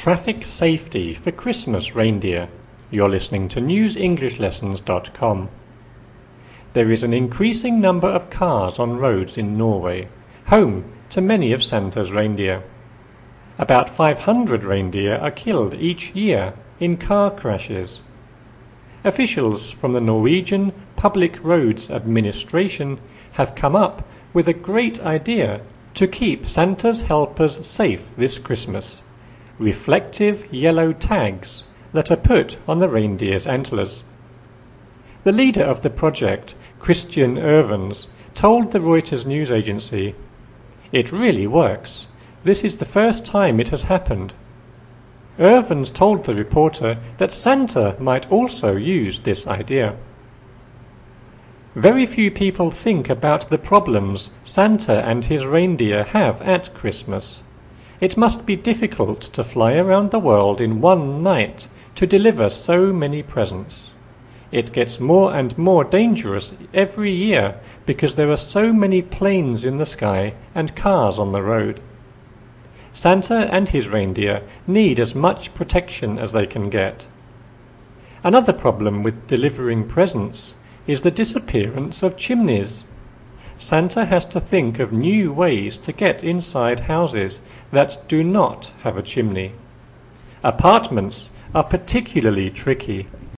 Traffic Safety for Christmas Reindeer. You're listening to newsenglishLessons.com. There is an increasing number of cars on roads in Norway, home to many of Santa's reindeer. About 500 reindeer are killed each year in car crashes. Officials from the Norwegian Public Roads Administration have come up with a great idea to keep Santa's helpers safe this Christmas: reflective yellow tags that are put on the reindeer's antlers. The leader of the project, Christian Ervens, told the Reuters news agency, "It really works. This is the first time it has happened." Ervens told the reporter that Santa might also use this idea. Very few people think about the problems Santa and his reindeer have at Christmas. It must be difficult to fly around the world in one night to deliver so many presents. It gets more and more dangerous every year because there are so many planes in the sky and cars on the road. Santa and his reindeer need as much protection as they can get. Another problem with delivering presents is the disappearance of chimneys. Santa has to think of new ways to get inside houses that do not have a chimney. Apartments are particularly tricky